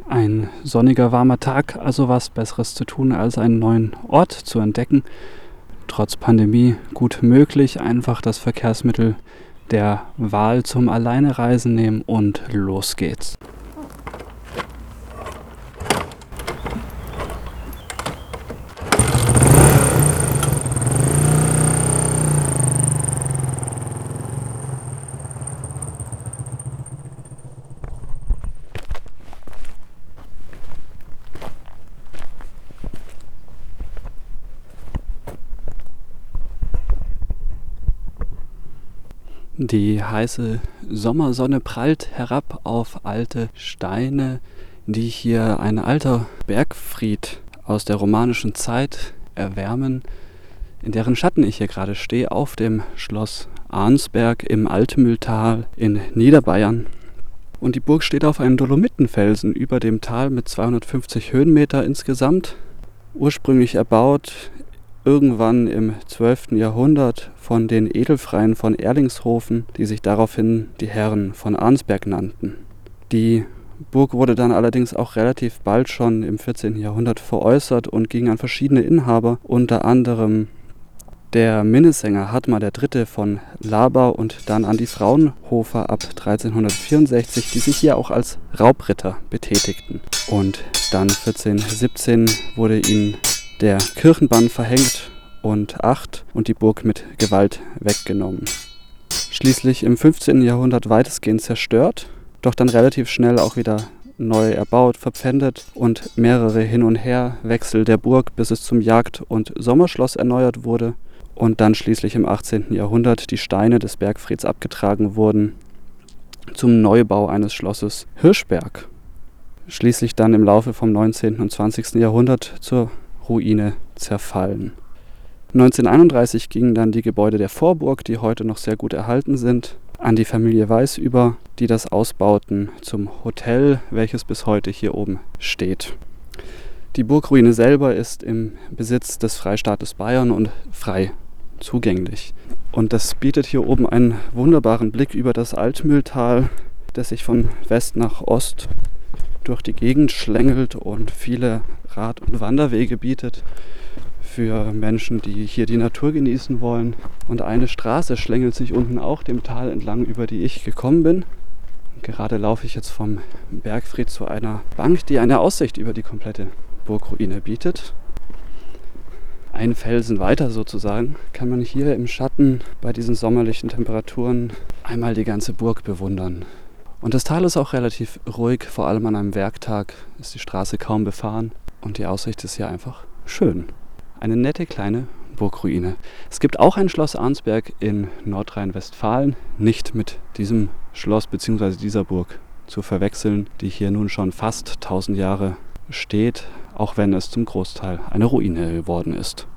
Ein sonniger, warmer Tag, also was Besseres zu tun, als einen neuen Ort zu entdecken. Trotz Pandemie gut möglich, einfach das Verkehrsmittel der Wahl zum Alleinereisen nehmen und los geht's. Die heiße Sommersonne prallt herab auf alte Steine, die hier ein alter Bergfried aus der romanischen Zeit erwärmen, in deren Schatten ich hier gerade stehe, auf dem Schloss Arnsberg im Altmühltal in Niederbayern. Und die Burg steht auf einem Dolomitenfelsen über dem Tal mit 250 Höhenmeter insgesamt, ursprünglich erbaut irgendwann im 12. Jahrhundert von den Edelfreien von Erlingshofen, die sich daraufhin die Herren von Arnsberg nannten. Die Burg wurde dann allerdings auch relativ bald schon im 14. Jahrhundert veräußert und ging an verschiedene Inhaber, unter anderem der Minnesänger Hartmar III. Von Laber und dann an die Fraunhofer ab 1364, die sich hier auch als Raubritter betätigten. Und dann 1417 wurde ihnen der Kirchenbann verhängt und die Burg mit Gewalt weggenommen. Schließlich im 15. Jahrhundert weitestgehend zerstört, doch dann relativ schnell auch wieder neu erbaut, verpfändet und mehrere Hin- und Herwechsel der Burg, bis es zum Jagd- und Sommerschloss erneuert wurde und dann schließlich im 18. Jahrhundert die Steine des Bergfrieds abgetragen wurden zum Neubau eines Schlosses Hirschberg. Schließlich dann im Laufe vom 19. und 20. Jahrhundert zur Ruine zerfallen. 1931 gingen dann die Gebäude der Vorburg, die heute noch sehr gut erhalten sind, an die Familie Weiß über, die das ausbauten zum Hotel, welches bis heute hier oben steht. Die Burgruine selber ist im Besitz des Freistaates Bayern und frei zugänglich. Und das bietet hier oben einen wunderbaren Blick über das Altmühltal, das sich von West nach Ost durch die Gegend schlängelt und viele Rad- und Wanderwege bietet für Menschen, die hier die Natur genießen wollen. Und eine Straße schlängelt sich unten auch dem Tal entlang, über die ich gekommen bin. Gerade laufe ich jetzt vom Bergfried zu einer Bank, die eine Aussicht über die komplette Burgruine bietet. Einen Felsen weiter sozusagen kann man hier im Schatten bei diesen sommerlichen Temperaturen einmal die ganze Burg bewundern. Und das Tal ist auch relativ ruhig, vor allem an einem Werktag ist die Straße kaum befahren und die Aussicht ist hier einfach schön. Eine nette kleine Burgruine. Es gibt auch ein Schloss Arnsberg in Nordrhein-Westfalen, nicht mit diesem Schloss bzw. dieser Burg zu verwechseln, die hier nun schon fast 1000 Jahre steht, auch wenn es zum Großteil eine Ruine geworden ist.